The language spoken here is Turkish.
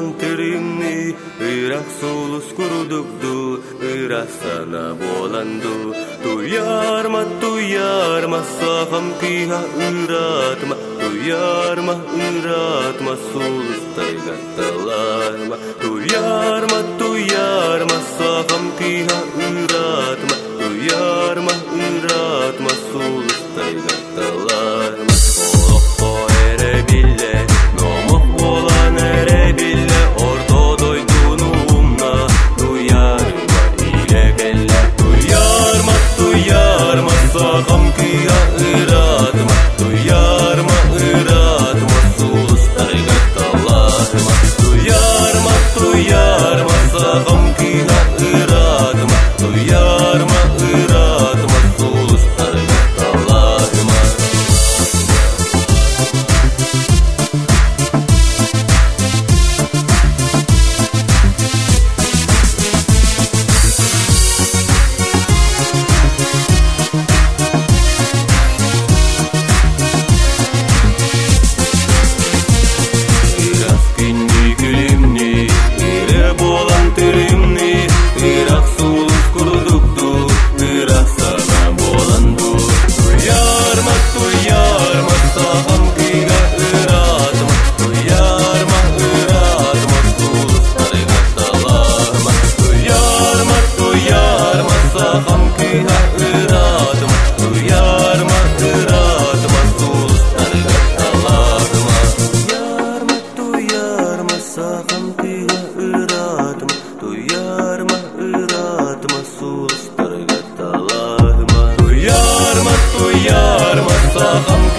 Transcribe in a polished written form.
terimni Irak sulus kurdukdu Irak sana bolandu Tuyarma safam kiha iratma Tuyarma sulus taygattalarma Tuyarma safam kiha iratma Tuyarma sulus taygattalarma Tuyarma safam